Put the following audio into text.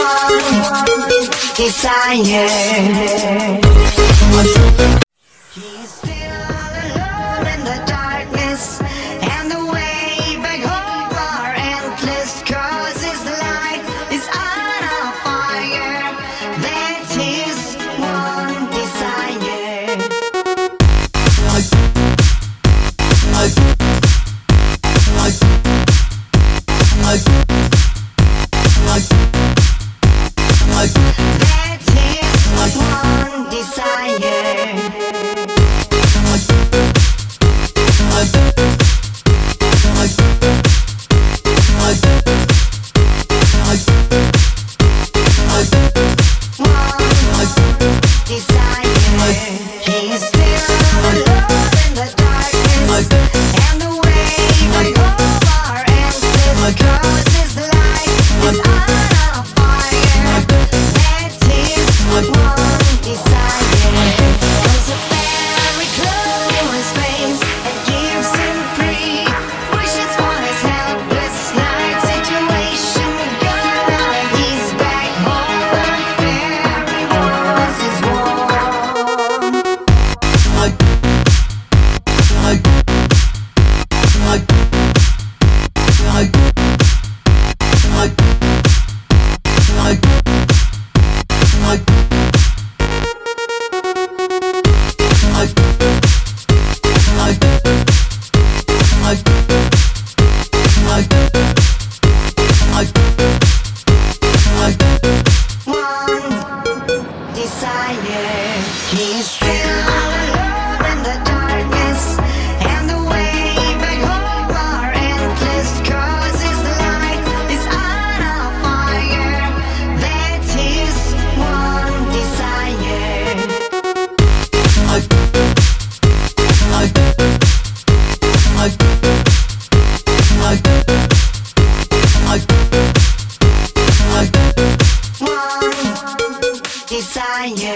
desire. He's still all alone in the darkness, and the way back home are endless, 'cause his light is on a fire. That's his one desire. That's his one desire. He's still alone in the darkness, and the way back home are endless, 'cause his light is on a fire. That's his one desire. There's a very close face that gives him free wishes for his helpless life situation. God, he's back home where fairy was his warm. Desire. He's still all alone in the darkness, and the way back home are endless, 'cause his light is on a fire. That's his one desire. One desire.